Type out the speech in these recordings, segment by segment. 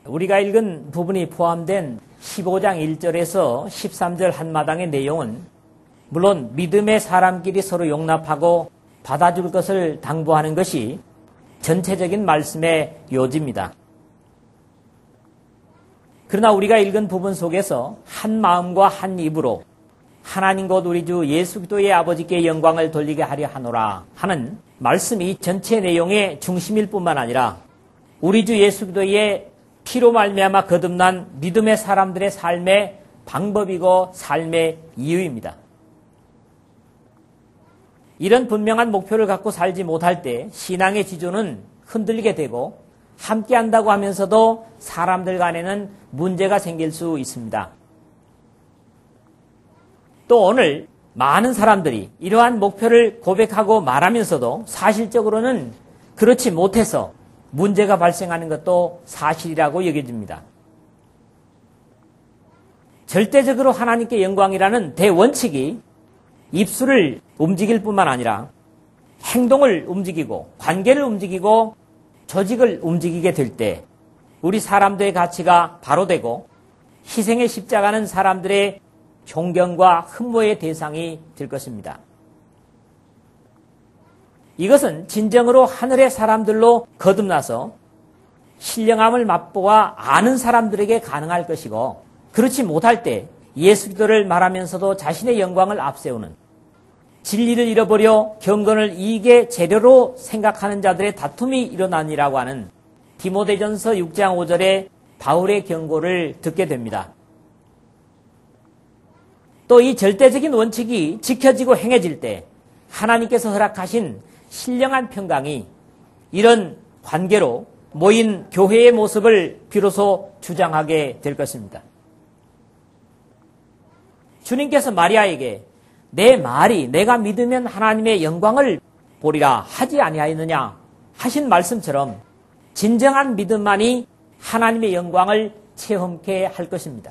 우리가 읽은 부분이 포함된 15장 1절에서 13절 한마당의 내용은 물론 믿음의 사람끼리 서로 용납하고 받아줄 것을 당부하는 것이 전체적인 말씀의 요지입니다. 그러나 우리가 읽은 부분 속에서 한 마음과 한 입으로 하나님 곧 우리 주 예수 그리스도의 아버지께 영광을 돌리게 하려 하노라 하는 말씀이 전체 내용의 중심일 뿐만 아니라 우리 주 예수 그리스도의 피로 말미암아 거듭난 믿음의 사람들의 삶의 방법이고 삶의 이유입니다. 이런 분명한 목표를 갖고 살지 못할 때 신앙의 지조는 흔들리게 되고 함께한다고 하면서도 사람들 간에는 문제가 생길 수 있습니다. 또 오늘 많은 사람들이 이러한 목표를 고백하고 말하면서도 사실적으로는 그렇지 못해서 문제가 발생하는 것도 사실이라고 여겨집니다. 절대적으로 하나님께 영광이라는 대원칙이 입술을 움직일 뿐만 아니라 행동을 움직이고 관계를 움직이고 조직을 움직이게 될 때 우리 사람들의 가치가 바로 되고 희생의 십자가는 사람들의 존경과 흠모의 대상이 될 것입니다. 이것은 진정으로 하늘의 사람들로 거듭나서 신령함을 맛보아 아는 사람들에게 가능할 것이고 그렇지 못할 때 예수 그리스도를 말하면서도 자신의 영광을 앞세우는 진리를 잃어버려 경건을 이익의 재료로 생각하는 자들의 다툼이 일어나니라고 하는 디모데전서 6장 5절의 바울의 경고를 듣게 됩니다. 또 이 절대적인 원칙이 지켜지고 행해질 때 하나님께서 허락하신 신령한 평강이 이런 관계로 모인 교회의 모습을 비로소 주장하게 될 것입니다. 주님께서 마리아에게 내 말이 내가 믿으면 하나님의 영광을 보리라 하지 아니하였느냐 하신 말씀처럼 진정한 믿음만이 하나님의 영광을 체험케 할 것입니다.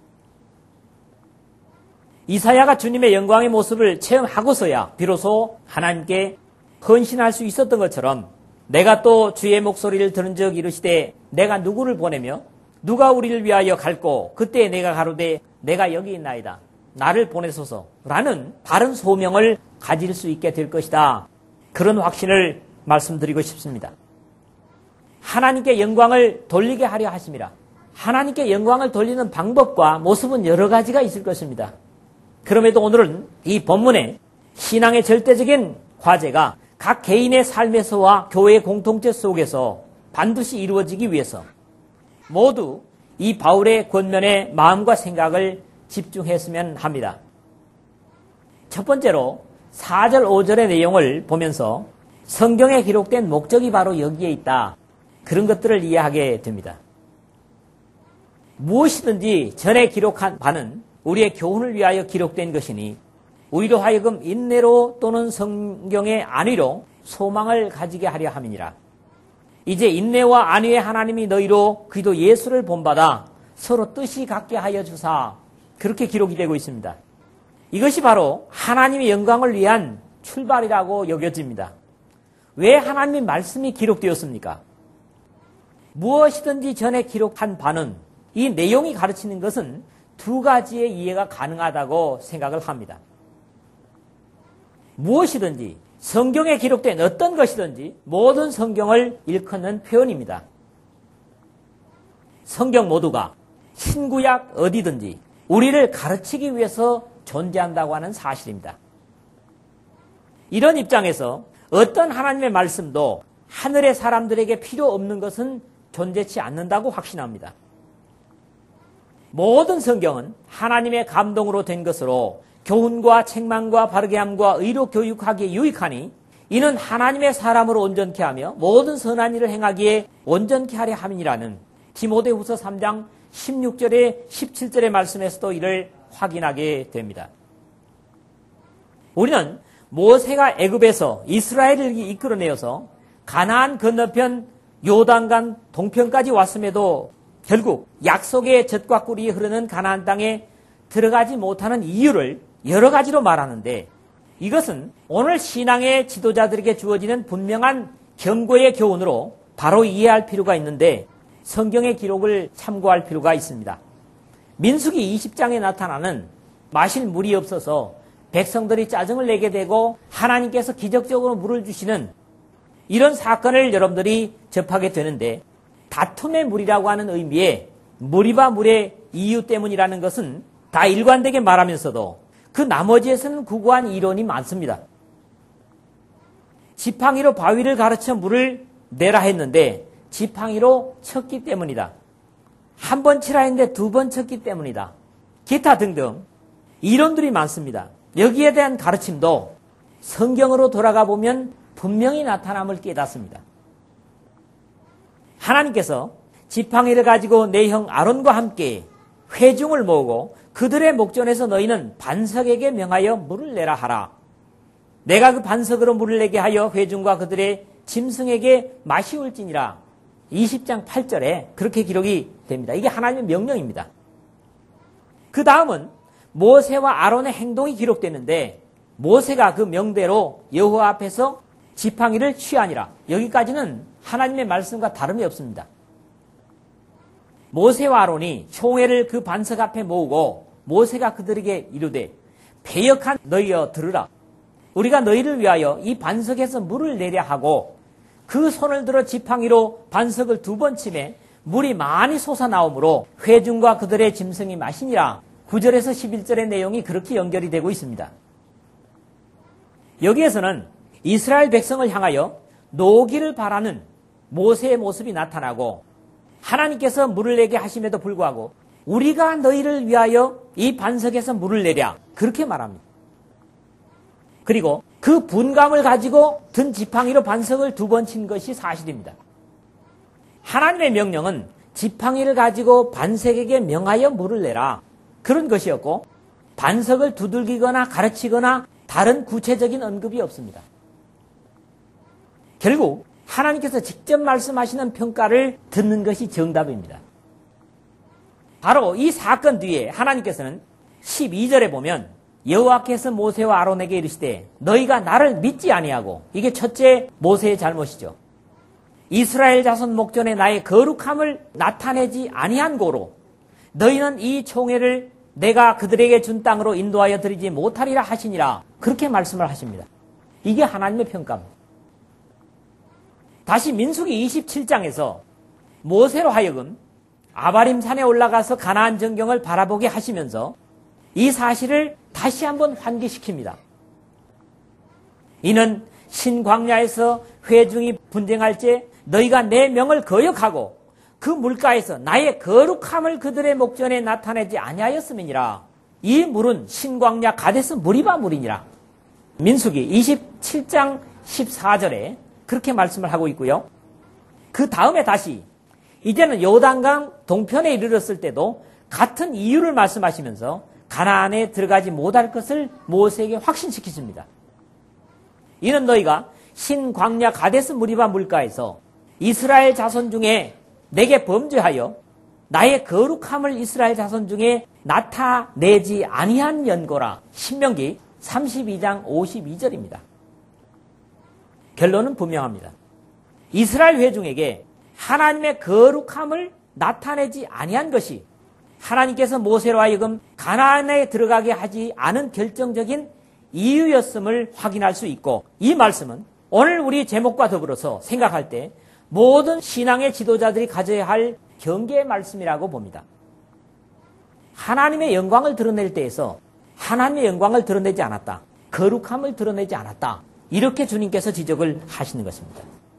이사야가 주님의 영광의 모습을 체험하고서야 비로소 하나님께 헌신할 수 있었던 것처럼 내가 또 주의 목소리를 들은 적 이르시되 내가 누구를 보내며 누가 우리를 위하여 갈고 그때 내가 가로되 내가 여기 있나이다. 나를 보내소서라는 바른 소명을 가질 수 있게 될 것이다. 그런 확신을 말씀드리고 싶습니다. 하나님께 영광을 돌리게 하려 하심이라. 하나님께 영광을 돌리는 방법과 모습은 여러 가지가 있을 것입니다. 그럼에도 오늘은 이 본문의 신앙의 절대적인 과제가 각 개인의 삶에서와 교회의 공동체 속에서 반드시 이루어지기 위해서 모두 이 바울의 권면에 마음과 생각을 집중했으면 합니다. 첫 번째로 4절 5절의 내용을 보면서 성경에 기록된 목적이 바로 여기에 있다. 그런 것들을 이해하게 됩니다. 무엇이든지 전에 기록한 바는 우리의 교훈을 위하여 기록된 것이니 우리로 하여금 인내로 또는 성경의 안위로 소망을 가지게 하려 함이니라. 이제 인내와 안위의 하나님이 너희로 그리스도 예수를 본받아 서로 뜻이 같게 하여 주사. 그렇게 기록이 되고 있습니다. 이것이 바로 하나님의 영광을 위한 출발이라고 여겨집니다. 왜 하나님의 말씀이 기록되었습니까? 무엇이든지 전에 기록한 바는 이 내용이 가르치는 것은 두 가지의 이해가 가능하다고 생각을 합니다. 무엇이든지 성경에 기록된 어떤 것이든지 모든 성경을 일컫는 표현입니다. 성경 모두가 신구약 어디든지 우리를 가르치기 위해서 존재한다고 하는 사실입니다. 이런 입장에서 어떤 하나님의 말씀도 하늘의 사람들에게 필요 없는 것은 존재치 않는다고 확신합니다. 모든 성경은 하나님의 감동으로 된 것으로 교훈과 책망과 바르게 함과 의로 교육하기에 유익하니 이는 하나님의 사람으로 온전케 하며 모든 선한 일을 행하기에 온전케 하려 함이라는 디모데후서 3장 16절에 17절의 말씀에서도 이를 확인하게 됩니다. 우리는 모세가 애굽에서 이스라엘을 이끌어내어서 가나안 건너편 요단강 동편까지 왔음에도 결국 약속의 젖과 꿀이 흐르는 가나안 땅에 들어가지 못하는 이유를 여러 가지로 말하는데 이것은 오늘 신앙의 지도자들에게 주어지는 분명한 경고의 교훈으로 바로 이해할 필요가 있는데 성경의 기록을 참고할 필요가 있습니다. 민수기 20장에 나타나는 마실 물이 없어서 백성들이 짜증을 내게 되고 하나님께서 기적적으로 물을 주시는 이런 사건을 여러분들이 접하게 되는데, 다툼의 물이라고 하는 의미의 무리바 물의 이유 때문이라는 것은 다 일관되게 말하면서도 그 나머지에서는 구구한 이론이 많습니다. 지팡이로 바위를 가르쳐 물을 내라 했는데 지팡이로 쳤기 때문이다. 한 번 치라 했는데 두 번 쳤기 때문이다. 기타 등등 이론들이 많습니다. 여기에 대한 가르침도 성경으로 돌아가 보면 분명히 나타남을 깨닫습니다. 하나님께서 지팡이를 가지고 내 형 아론과 함께 회중을 모으고 그들의 목전에서 너희는 반석에게 명하여 물을 내라 하라. 내가 그 반석으로 물을 내게 하여 회중과 그들의 짐승에게 마시울지니라. 20장 8절에 그렇게 기록이 됩니다. 이게 하나님의 명령입니다. 그 다음은 모세와 아론의 행동이 기록되는데, 모세가 그 명대로 여호와 앞에서 지팡이를 취하니라. 여기까지는 하나님의 말씀과 다름이 없습니다. 모세와 아론이 총회를 그 반석 앞에 모으고 모세가 그들에게 이르되 패역한 너희여 들으라. 우리가 너희를 위하여 이 반석에서 물을 내려 하고 그 손을 들어 지팡이로 반석을 두 번 치매 물이 많이 솟아나오므로 회중과 그들의 짐승이 마시니라. 9절에서 11절의 내용이 그렇게 연결이 되고 있습니다. 여기에서는 이스라엘 백성을 향하여 노기를 바라는 모세의 모습이 나타나고, 하나님께서 물을 내게 하심에도 불구하고 우리가 너희를 위하여 이 반석에서 물을 내랴, 그렇게 말합니다. 그리고 그 분감을 가지고 든 지팡이로 반석을 두 번 친 것이 사실입니다. 하나님의 명령은 지팡이를 가지고 반석에게 명하여 물을 내라, 그런 것이었고, 반석을 두들기거나 가르치거나 다른 구체적인 언급이 없습니다. 결국 하나님께서 직접 말씀하시는 평가를 듣는 것이 정답입니다. 바로 이 사건 뒤에 하나님께서는 12절에 보면 여호와께서 모세와 아론에게 이르시되 너희가 나를 믿지 아니하고, 이게 첫째 모세의 잘못이죠. 이스라엘 자손 목전에 나의 거룩함을 나타내지 아니한 고로 너희는 이 총회를 내가 그들에게 준 땅으로 인도하여 드리지 못하리라 하시니라, 그렇게 말씀을 하십니다. 이게 하나님의 평가입니다. 다시 민수기 27장에서 모세로 하여금 아바림 산에 올라가서 가나안 전경을 바라보게 하시면서 이 사실을 다시 한번 환기시킵니다. 이는 신광야에서 회중이 분쟁할 때 너희가 내 명을 거역하고 그 물가에서 나의 거룩함을 그들의 목전에 나타내지 아니하였음이니라. 이 물은 신광야 가데스 무리바 물이니라. 민수기 27장 14절에 그렇게 말씀을 하고 있고요. 그 다음에 다시 이제는 요단강 동편에 이르렀을 때도 같은 이유를 말씀하시면서 가나안에 들어가지 못할 것을 모세에게 확신시키십니다. 이는 너희가 신광야 가데스 무리바 물가에서 이스라엘 자손 중에 내게 범죄하여 나의 거룩함을 이스라엘 자손 중에 나타내지 아니한 연고라. 신명기 32장 52절입니다. 결론은 분명합니다. 이스라엘 회중에게 하나님의 거룩함을 나타내지 아니한 것이 하나님께서 모세로 하여금 가나안에 들어가게 하지 않은 결정적인 이유였음을 확인할 수 있고, 이 말씀은 오늘 우리 제목과 더불어서 생각할 때 모든 신앙의 지도자들이 가져야 할 경계의 말씀이라고 봅니다. 하나님의 영광을 드러낼 때에서 하나님의 영광을 드러내지 않았다, 거룩함을 드러내지 않았다, 이렇게 주님께서 지적을 하시는 것입니다.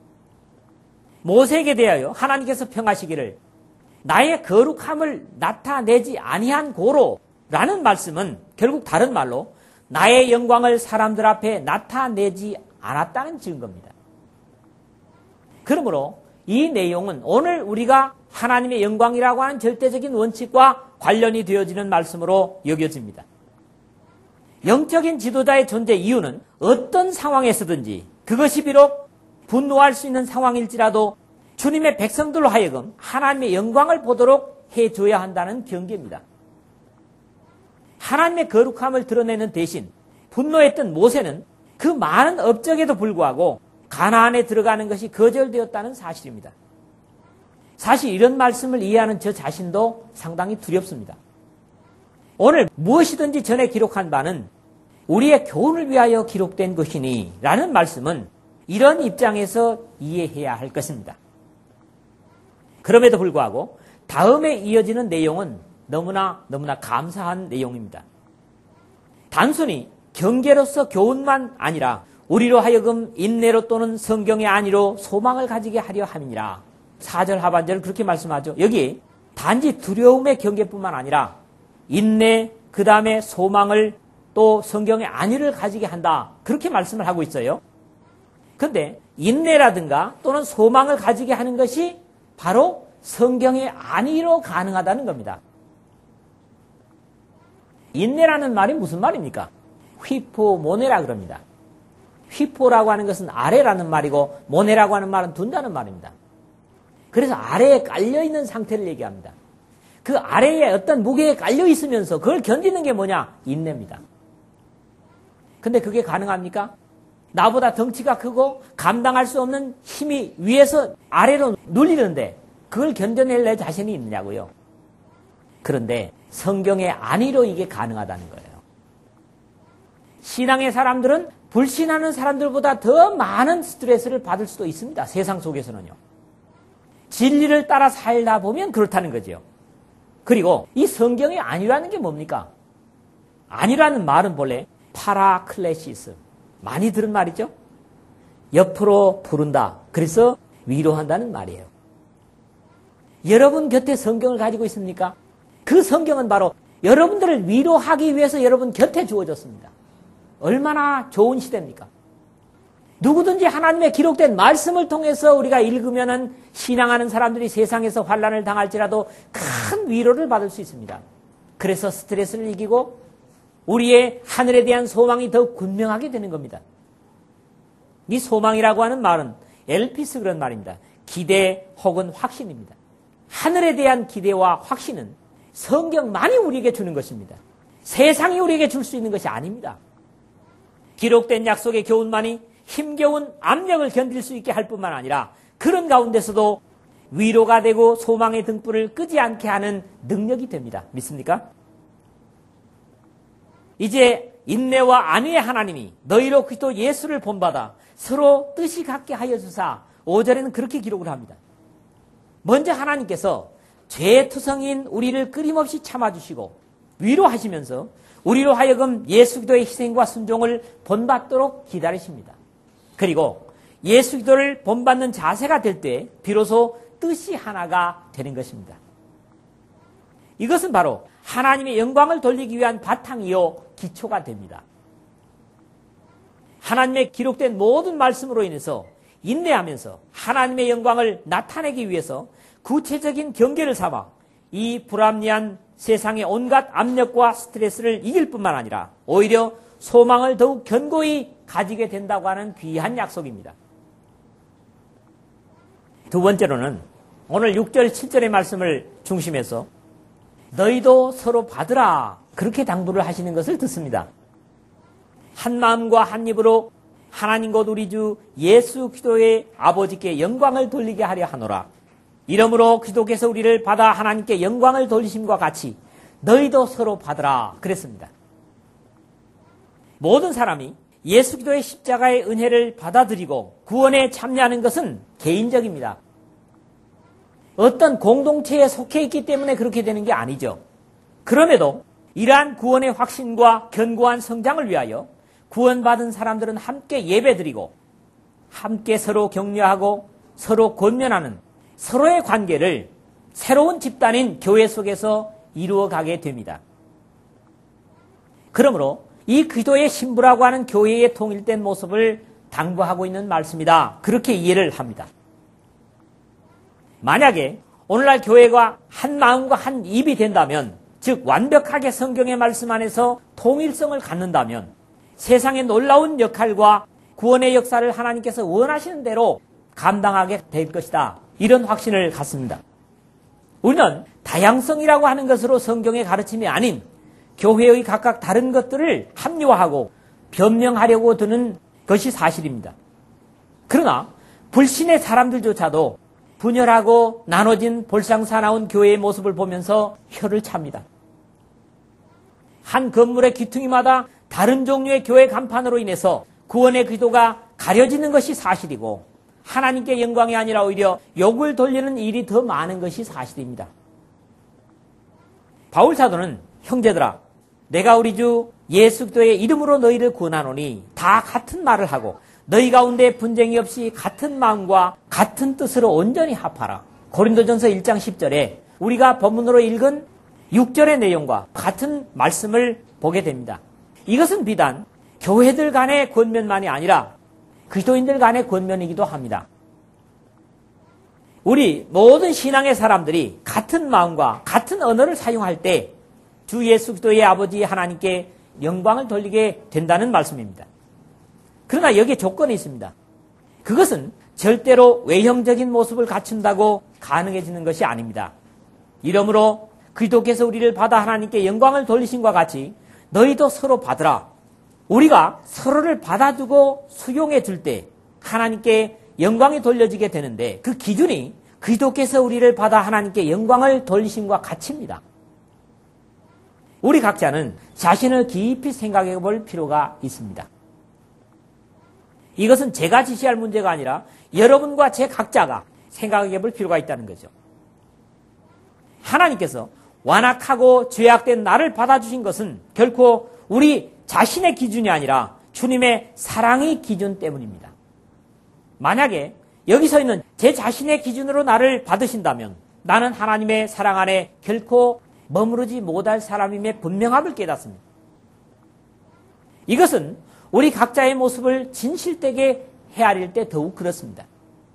모세에게 대하여 하나님께서 평하시기를 나의 거룩함을 나타내지 아니한 고로라는 말씀은 결국 다른 말로 나의 영광을 사람들 앞에 나타내지 않았다는 증거입니다. 그러므로 이 내용은 오늘 우리가 하나님의 영광이라고 하는 절대적인 원칙과 관련이 되어지는 말씀으로 여겨집니다. 영적인 지도자의 존재 이유는 어떤 상황에서든지 그것이 비록 분노할 수 있는 상황일지라도 주님의 백성들로 하여금 하나님의 영광을 보도록 해줘야 한다는 경계입니다. 하나님의 거룩함을 드러내는 대신 분노했던 모세는 그 많은 업적에도 불구하고 가나안에 들어가는 것이 거절되었다는 사실입니다. 사실 이런 말씀을 이해하는 저 자신도 상당히 두렵습니다. 오늘 무엇이든지 전에 기록한 바는 우리의 교훈을 위하여 기록된 것이니 라는 말씀은 이런 입장에서 이해해야 할 것입니다. 그럼에도 불구하고 다음에 이어지는 내용은 너무나 감사한 내용입니다. 단순히 경계로서 교훈만 아니라 우리로 하여금 인내로 또는 성경의 안위로 소망을 가지게 하려 함이니라. 4절 하반절을 그렇게 말씀하죠. 여기 단지 두려움의 경계뿐만 아니라 인내, 그 다음에 소망을 또 성경의 안위를 가지게 한다. 그렇게 말씀을 하고 있어요. 그런데 인내라든가 또는 소망을 가지게 하는 것이 바로 성경의 안위로 가능하다는 겁니다. 인내라는 말이 무슨 말입니까? 휘포모네라 그럽니다. 휘포라고 하는 것은 아래라는 말이고 모네라고 하는 말은 둔다는 말입니다. 그래서 아래에 깔려있는 상태를 얘기합니다. 그 아래에 어떤 무게에 깔려있으면서 그걸 견디는 게 뭐냐? 인내입니다. 근데 그게 가능합니까? 나보다 덩치가 크고 감당할 수 없는 힘이 위에서 아래로 눌리는데 그걸 견뎌낼 내 자신이 있느냐고요. 그런데 성경의 안위로 이게 가능하다는 거예요. 신앙의 사람들은 불신하는 사람들보다 더 많은 스트레스를 받을 수도 있습니다. 세상 속에서는요. 진리를 따라 살다 보면 그렇다는 거죠. 그리고 이 성경의 안위라는 게 뭡니까? 안위라는 말은 본래 파라클레시스, 많이 들은 말이죠. 옆으로 부른다. 그래서 위로한다는 말이에요. 여러분 곁에 성경을 가지고 있습니까? 그 성경은 바로 여러분들을 위로하기 위해서 여러분 곁에 주어졌습니다. 얼마나 좋은 시대입니까? 누구든지 하나님의 기록된 말씀을 통해서 우리가 읽으면은 신앙하는 사람들이 세상에서 환난을 당할지라도 큰 위로를 받을 수 있습니다. 그래서 스트레스를 이기고 우리의 하늘에 대한 소망이 더욱 분명하게 되는 겁니다. 이 소망이라고 하는 말은 엘피스 그런 말입니다. 기대 혹은 확신입니다. 하늘에 대한 기대와 확신은 성경만이 우리에게 주는 것입니다. 세상이 우리에게 줄 수 있는 것이 아닙니다. 기록된 약속의 교훈만이 힘겨운 압력을 견딜 수 있게 할 뿐만 아니라 그런 가운데서도 위로가 되고 소망의 등불을 끄지 않게 하는 능력이 됩니다. 믿습니까? 이제 인내와 안위의 하나님이 너희로 그리스도 예수를 본받아 서로 뜻이 같게 하여 주사 5절에는 그렇게 기록을 합니다. 먼저 하나님께서 죄투성인 우리를 끊임없이 참아주시고 위로하시면서 우리로 하여금 예수 기도의 희생과 순종을 본받도록 기다리십니다. 그리고 예수 기도를 본받는 자세가 될 때 비로소 뜻이 하나가 되는 것입니다. 이것은 바로 하나님의 영광을 돌리기 위한 바탕이요 기초가 됩니다. 하나님의 기록된 모든 말씀으로 인해서 인내하면서 하나님의 영광을 나타내기 위해서 구체적인 경계를 삼아 이 불합리한 세상의 온갖 압력과 스트레스를 이길 뿐만 아니라 오히려 소망을 더욱 견고히 가지게 된다고 하는 귀한 약속입니다. 두 번째로는 오늘 6절, 7절의 말씀을 중심해서 너희도 서로 받으라 그렇게 당부를 하시는 것을 듣습니다. 한 마음과 한 입으로 하나님 곧 우리 주 예수 그리스도의 아버지께 영광을 돌리게 하려 하노라. 이러므로 그리스도께서 우리를 받아 하나님께 영광을 돌리심과 같이 너희도 서로 받으라 그랬습니다. 모든 사람이 예수 그리스도의 십자가의 은혜를 받아들이고 구원에 참여하는 것은 개인적입니다. 어떤 공동체에 속해 있기 때문에 그렇게 되는 게 아니죠. 그럼에도 이러한 구원의 확신과 견고한 성장을 위하여 구원받은 사람들은 함께 예배드리고 함께 서로 격려하고 서로 권면하는 서로의 관계를 새로운 집단인 교회 속에서 이루어가게 됩니다. 그러므로 이 그리스도의 신부라고 하는 교회의 통일된 모습을 당부하고 있는 말씀이다. 그렇게 이해를 합니다. 만약에 오늘날 교회가 한 마음과 한 입이 된다면, 즉 완벽하게 성경의 말씀 안에서 통일성을 갖는다면 세상의 놀라운 역할과 구원의 역사를 하나님께서 원하시는 대로 감당하게 될 것이다. 이런 확신을 갖습니다. 우리는 다양성이라고 하는 것으로 성경의 가르침이 아닌 교회의 각각 다른 것들을 합리화하고 변명하려고 드는 것이 사실입니다. 그러나 불신의 사람들조차도 분열하고 나눠진 볼상사나운 교회의 모습을 보면서 혀를 찹니다. 한 건물의 귀퉁이마다 다른 종류의 교회 간판으로 인해서 구원의 기도가 가려지는 것이 사실이고 하나님께 영광이 아니라 오히려 욕을 돌리는 일이 더 많은 것이 사실입니다. 바울 사도는 형제들아 내가 우리 주 예수 그리스도의 이름으로 너희를 구원하노니 다 같은 말을 하고 너희 가운데 분쟁이 없이 같은 마음과 같은 뜻으로 온전히 합하라. 고린도전서 1장 10절에 우리가 본문으로 읽은 6절의 내용과 같은 말씀을 보게 됩니다. 이것은 비단 교회들 간의 권면만이 아니라 그리스도인들 간의 권면이기도 합니다. 우리 모든 신앙의 사람들이 같은 마음과 같은 언어를 사용할 때 주 예수 그리스도의 아버지 하나님께 영광을 돌리게 된다는 말씀입니다. 그러나 여기에 조건이 있습니다. 그것은 절대로 외형적인 모습을 갖춘다고 가능해지는 것이 아닙니다. 이러므로 그리스도께서 우리를 받아 하나님께 영광을 돌리신과 같이 너희도 서로 받으라. 우리가 서로를 받아주고 수용해 줄 때 하나님께 영광이 돌려지게 되는데 그 기준이 그리스도께서 우리를 받아 하나님께 영광을 돌리심과 같습니다. 우리 각자는 자신을 깊이 생각해 볼 필요가 있습니다. 이것은 제가 지시할 문제가 아니라 여러분과 제 각자가 생각해 볼 필요가 있다는 거죠. 하나님께서 완악하고 죄악된 나를 받아주신 것은 결코 우리 자신의 기준이 아니라 주님의 사랑의 기준 때문입니다. 만약에 여기 서 있는 제 자신의 기준으로 나를 받으신다면 나는 하나님의 사랑 안에 결코 머무르지 못할 사람임의 분명함을 깨닫습니다. 이것은 우리 각자의 모습을 진실되게 헤아릴 때 더욱 그렇습니다.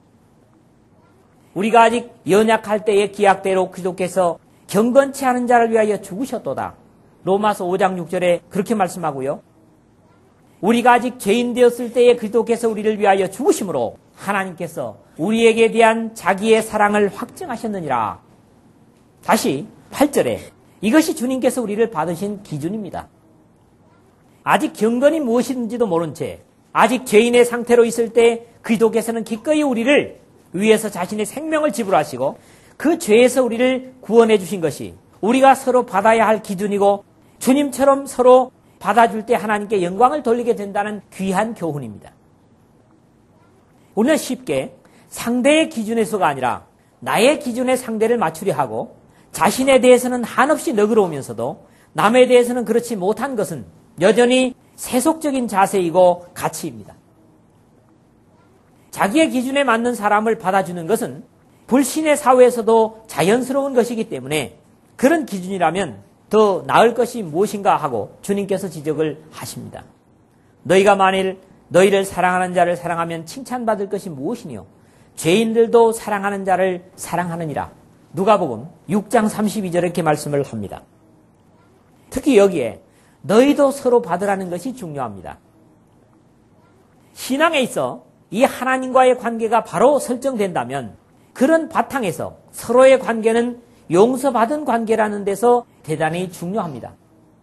우리가 아직 연약할 때의 기약대로 그리스도께서 경건치 않은 자를 위하여 죽으셨도다. 로마서 5장 6절에 그렇게 말씀하고요. 우리가 아직 죄인 되었을 때에 그리스도께서 우리를 위하여 죽으심으로 하나님께서 우리에게 대한 자기의 사랑을 확증하셨느니라. 다시 8절에 이것이 주님께서 우리를 받으신 기준입니다. 아직 경건이 무엇인지도 모른 채 아직 죄인의 상태로 있을 때 그리스도께서는 기꺼이 우리를 위해서 자신의 생명을 지불하시고 그 죄에서 우리를 구원해 주신 것이 우리가 서로 받아야 할 기준이고 주님처럼 서로 받아줄 때 하나님께 영광을 돌리게 된다는 귀한 교훈입니다. 우리는 쉽게 상대의 기준에서가 아니라 나의 기준에 상대를 맞추려 하고 자신에 대해서는 한없이 너그러우면서도 남에 대해서는 그렇지 못한 것은 여전히 세속적인 자세이고 가치입니다. 자기의 기준에 맞는 사람을 받아주는 것은 불신의 사회에서도 자연스러운 것이기 때문에 그런 기준이라면 더 나을 것이 무엇인가 하고 주님께서 지적을 하십니다. 너희가 만일 너희를 사랑하는 자를 사랑하면 칭찬받을 것이 무엇이니요? 죄인들도 사랑하는 자를 사랑하느니라. 누가복음 6장 32절에 이렇게 말씀을 합니다. 특히 여기에 너희도 서로 받으라는 것이 중요합니다. 신앙에 있어 이 하나님과의 관계가 바로 설정된다면 그런 바탕에서 서로의 관계는 용서받은 관계라는 데서 대단히 중요합니다.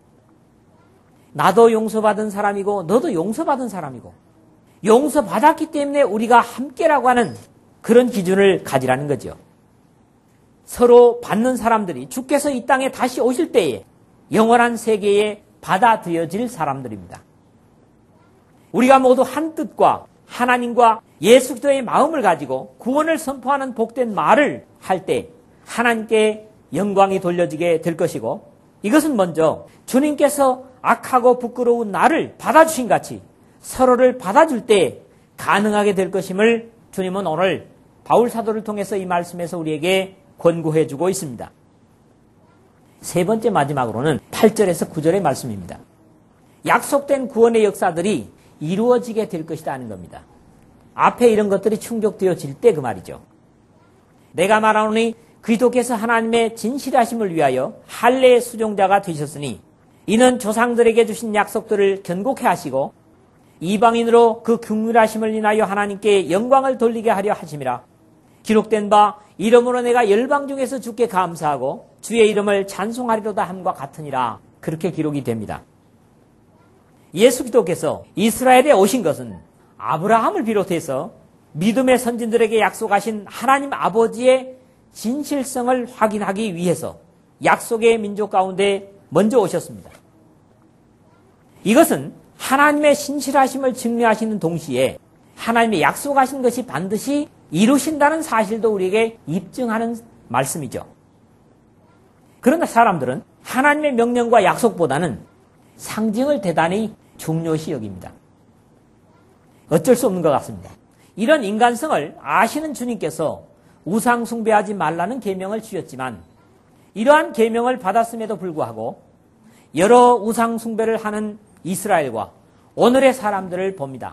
나도 용서받은 사람이고 너도 용서받은 사람이고 용서받았기 때문에 우리가 함께라고 하는 그런 기준을 가지라는 거죠. 서로 받는 사람들이 주께서 이 땅에 다시 오실 때에 영원한 세계에 받아들여질 사람들입니다. 우리가 모두 한 뜻과 하나님과 예수 그리스도의 마음을 가지고 구원을 선포하는 복된 말을 할 때 하나님께 영광이 돌려지게 될 것이고 이것은 먼저 주님께서 악하고 부끄러운 나를 받아주신 같이 서로를 받아줄 때 가능하게 될 것임을 주님은 오늘 바울 사도를 통해서 이 말씀에서 우리에게 권고해 주고 있습니다. 세 번째 마지막으로는 8절에서 9절의 말씀입니다. 약속된 구원의 역사들이 이루어지게 될 것이다 하는 겁니다. 앞에 이런 것들이 충족되어질 때 그 말이죠. 내가 말하노니 그리스도께서 하나님의 진실하심을 위하여 할례의 수종자가 되셨으니 이는 조상들에게 주신 약속들을 견고케 하시고 이방인으로 그 긍휼하심을 인하여 하나님께 영광을 돌리게 하려 하심이라. 기록된 바 이름으로 내가 열방 중에서 주께 감사하고 주의 이름을 찬송하리로다 함과 같으니라. 그렇게 기록이 됩니다. 예수 그리스도께서 이스라엘에 오신 것은 아브라함을 비롯해서 믿음의 선진들에게 약속하신 하나님 아버지의 진실성을 확인하기 위해서 약속의 민족 가운데 먼저 오셨습니다. 이것은 하나님의 신실하심을 증명하시는 동시에 하나님의 약속하신 것이 반드시 이루신다는 사실도 우리에게 입증하는 말씀이죠. 그러나 사람들은 하나님의 명령과 약속보다는 상징을 대단히 중요시 여깁니다. 어쩔 수 없는 것 같습니다. 이런 인간성을 아시는 주님께서 우상 숭배하지 말라는 계명을 주셨지만 이러한 계명을 받았음에도 불구하고 여러 우상 숭배를 하는 이스라엘과 오늘의 사람들을 봅니다.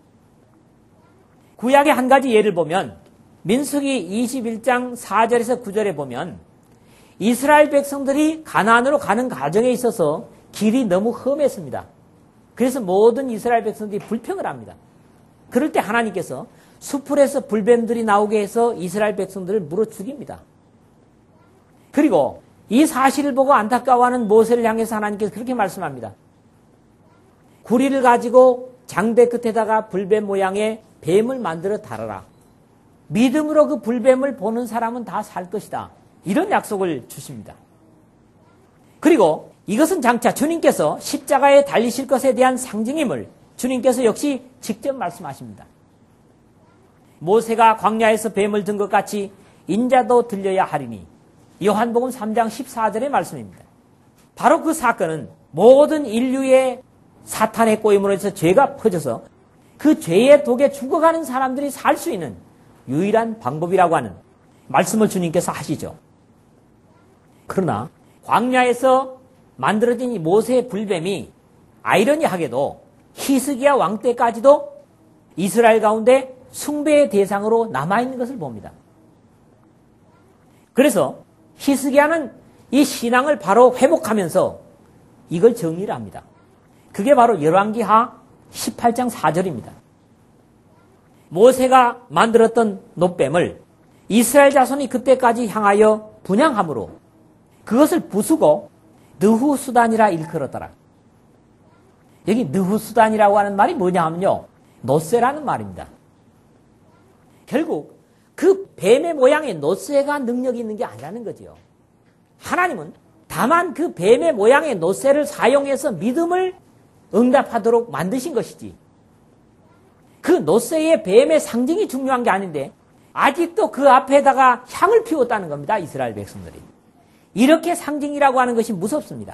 구약의 한 가지 예를 보면 민수기 21장 4절에서 9절에 보면 이스라엘 백성들이 가나안으로 가는 과정에 있어서 길이 너무 험했습니다. 그래서 모든 이스라엘 백성들이 불평을 합니다. 그럴 때 하나님께서 수풀에서 불뱀들이 나오게 해서 이스라엘 백성들을 물어 죽입니다. 그리고 이 사실을 보고 안타까워하는 모세를 향해서 하나님께서 그렇게 말씀합니다. 구리를 가지고 장대 끝에다가 불뱀 모양의 뱀을 만들어 달아라. 믿음으로 그 불뱀을 보는 사람은 다 살 것이다. 이런 약속을 주십니다. 그리고 이것은 장차 주님께서 십자가에 달리실 것에 대한 상징임을 주님께서 역시 직접 말씀하십니다. 모세가 광야에서 뱀을 든 것 같이 인자도 들려야 하리니 요한복음 3장 14절의 말씀입니다. 바로 그 사건은 모든 인류의 사탄의 꼬임으로 해서 죄가 퍼져서 그 죄의 독에 죽어가는 사람들이 살 수 있는 유일한 방법이라고 하는 말씀을 주님께서 하시죠. 그러나 광야에서 만들어진 이 모세의 불뱀이 아이러니하게도 히스기야 왕 때까지도 이스라엘 가운데 숭배의 대상으로 남아있는 것을 봅니다. 그래서 히스기야는 이 신앙을 바로 회복하면서 이걸 정리를 합니다. 그게 바로 열왕기하 18장 4절입니다. 모세가 만들었던 놋뱀을 이스라엘 자손이 그때까지 향하여 분향함으로 그것을 부수고 느후수단이라 일컬었더라. 여기 느후수단이라고 하는 말이 뭐냐 하면요, 놋새라는 말입니다. 결국 그 뱀의 모양의 놋새가 능력이 있는 게 아니라는 거죠. 하나님은 다만 그 뱀의 모양의 놋새를 사용해서 믿음을 응답하도록 만드신 것이지, 그 놋새의 뱀의 상징이 중요한 게 아닌데 아직도 그 앞에다가 향을 피웠다는 겁니다. 이스라엘 백성들이. 이렇게 상징이라고 하는 것이 무섭습니다.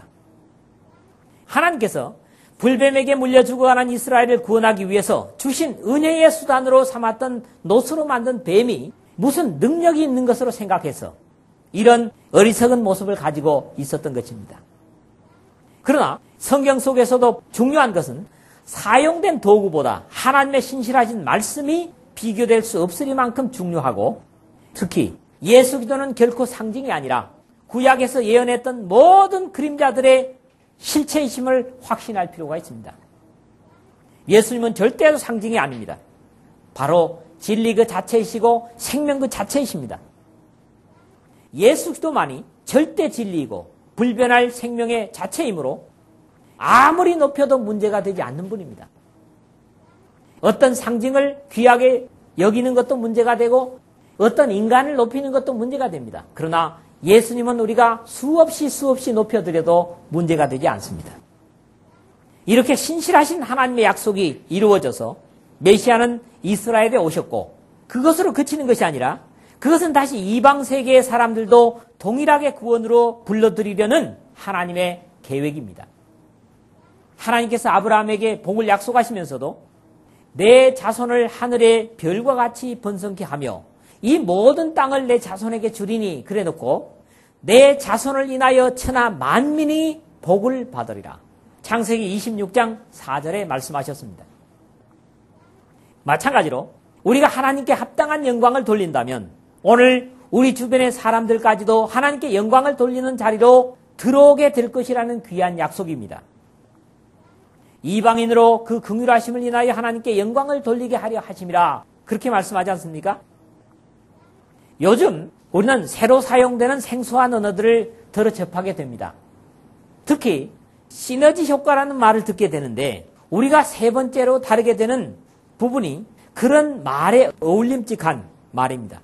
하나님께서 불뱀에게 물려 죽어가는 이스라엘을 구원하기 위해서 주신 은혜의 수단으로 삼았던 놋으로 만든 뱀이 무슨 능력이 있는 것으로 생각해서 이런 어리석은 모습을 가지고 있었던 것입니다. 그러나 성경 속에서도 중요한 것은 사용된 도구보다 하나님의 신실하신 말씀이 비교될 수 없으리만큼 중요하고, 특히 예수 그리스도는 결코 상징이 아니라 구약에서 예언했던 모든 그림자들의 실체이심을 확신할 필요가 있습니다. 예수님은 절대로 상징이 아닙니다. 바로 진리 그 자체이시고 생명 그 자체이십니다. 예수 그리스도만이 절대 진리이고 불변할 생명의 자체이므로 아무리 높여도 문제가 되지 않는 분입니다. 어떤 상징을 귀하게 여기는 것도 문제가 되고 어떤 인간을 높이는 것도 문제가 됩니다. 그러나 예수님은 우리가 수없이 높여드려도 문제가 되지 않습니다. 이렇게 신실하신 하나님의 약속이 이루어져서 메시아는 이스라엘에 오셨고, 그것으로 그치는 것이 아니라 그것은 다시 이방 세계의 사람들도 동일하게 구원으로 불러들이려는 하나님의 계획입니다. 하나님께서 아브라함에게 복을 약속하시면서도 내 자손을 하늘의 별과 같이 번성케 하며 이 모든 땅을 내 자손에게 주리니 그래 놓고 내 자손을 인하여 천하 만민이 복을 받으리라. 창세기 26장 4절에 말씀하셨습니다. 마찬가지로 우리가 하나님께 합당한 영광을 돌린다면 오늘 우리 주변의 사람들까지도 하나님께 영광을 돌리는 자리로 들어오게 될 것이라는 귀한 약속입니다. 이방인으로 그 긍휼하심을 인하여 하나님께 영광을 돌리게 하려 하심이라, 그렇게 말씀하지 않습니까? 요즘 우리는 새로 사용되는 생소한 언어들을 들어 접하게 됩니다. 특히 시너지 효과라는 말을 듣게 되는데 우리가 세 번째로 다루게 되는 부분이 그런 말에 어울림직한 말입니다.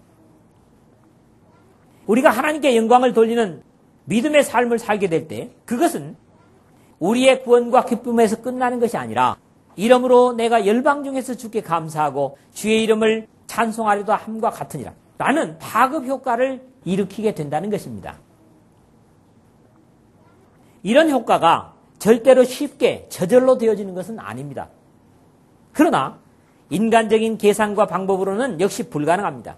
우리가 하나님께 영광을 돌리는 믿음의 삶을 살게 될 때 그것은 우리의 구원과 기쁨에서 끝나는 것이 아니라 이러므로 내가 열방 중에서 주께 감사하고 주의 이름을 찬송하려도 함과 같으니라 라는 파급 효과를 일으키게 된다는 것입니다. 이런 효과가 절대로 쉽게 저절로 되어지는 것은 아닙니다. 그러나 인간적인 계산과 방법으로는 역시 불가능합니다.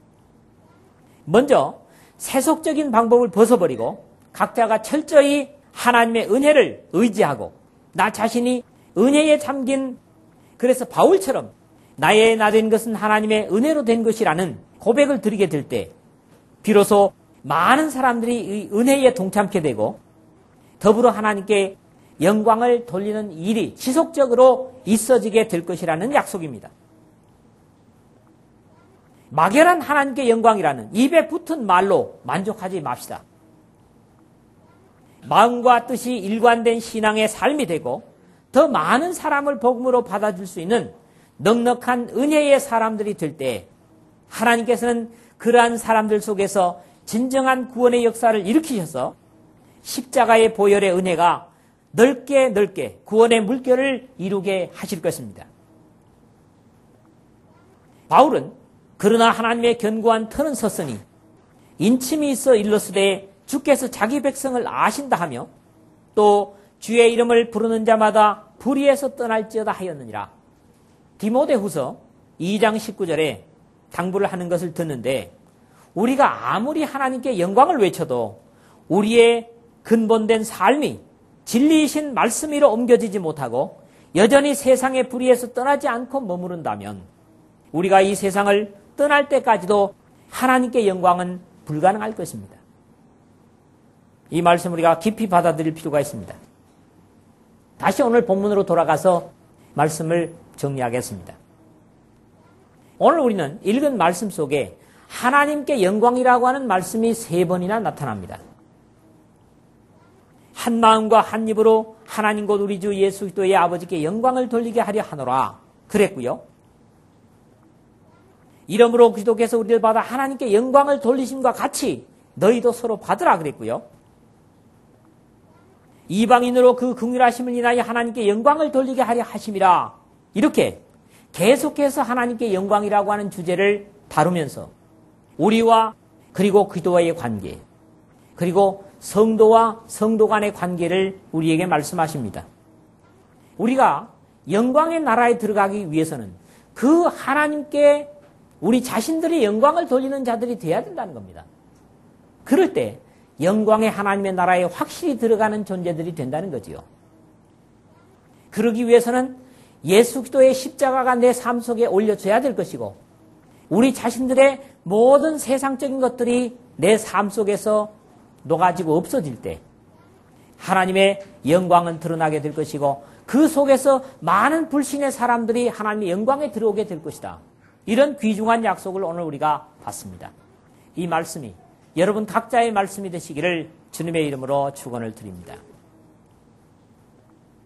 먼저 세속적인 방법을 벗어버리고 각자가 철저히 하나님의 은혜를 의지하고 나 자신이 은혜에 잠긴, 그래서 바울처럼 나의 나 된 것은 하나님의 은혜로 된 것이라는 고백을 드리게 될 때 비로소 많은 사람들이 이 은혜에 동참하게 되고 더불어 하나님께 영광을 돌리는 일이 지속적으로 있어지게 될 것이라는 약속입니다. 막연한 하나님께 영광이라는 입에 붙은 말로 만족하지 맙시다. 마음과 뜻이 일관된 신앙의 삶이 되고 더 많은 사람을 복음으로 받아줄 수 있는 넉넉한 은혜의 사람들이 될 때 하나님께서는 그러한 사람들 속에서 진정한 구원의 역사를 일으키셔서 십자가의 보혈의 은혜가 넓게 넓게 구원의 물결을 이루게 하실 것입니다. 바울은 그러나 하나님의 견고한 터는 섰으니 인침이 있어 일러스되 주께서 자기 백성을 아신다 하며 또 주의 이름을 부르는 자마다 불의에서 떠날지어다 하였느니라. 디모데후서 2장 19절에 당부를 하는 것을 듣는데 우리가 아무리 하나님께 영광을 외쳐도 우리의 근본된 삶이 진리이신 말씀 위로 옮겨지지 못하고 여전히 세상의 불의에서 떠나지 않고 머무른다면 우리가 이 세상을 떠날 때까지도 하나님께 영광은 불가능할 것입니다. 이 말씀 우리가 깊이 받아들일 필요가 있습니다. 다시 오늘 본문으로 돌아가서 말씀을 정리하겠습니다. 오늘 우리는 읽은 말씀 속에 하나님께 영광이라고 하는 말씀이 3번이나 나타납니다. 한 마음과 한 입으로 하나님 곧 우리 주 예수 그리스도의 아버지께 영광을 돌리게 하려 하노라 그랬고요. 이러므로 그리스도께서 우리를 받아 하나님께 영광을 돌리심과 같이 너희도 서로 받으라 그랬고요. 이방인으로 그 긍휼하심을 인하여 하나님께 영광을 돌리게 하려 하심이라. 이렇게 계속해서 하나님께 영광이라고 하는 주제를 다루면서 우리와 그리고 그리스도와의 관계 그리고 성도와 성도 간의 관계를 우리에게 말씀하십니다. 우리가 영광의 나라에 들어가기 위해서는 그 하나님께 우리 자신들이 영광을 돌리는 자들이 되어야 된다는 겁니다. 그럴 때 영광의 하나님의 나라에 확실히 들어가는 존재들이 된다는 거지요. 그러기 위해서는 예수 그리스도의 십자가가 내 삶 속에 올려져야 될 것이고 우리 자신들의 모든 세상적인 것들이 내 삶 속에서 녹아지고 없어질 때 하나님의 영광은 드러나게 될 것이고 그 속에서 많은 불신의 사람들이 하나님의 영광에 들어오게 될 것이다. 이런 귀중한 약속을 오늘 우리가 받습니다. 이 말씀이 여러분 각자의 말씀이 되시기를 주님의 이름으로 축원을 드립니다.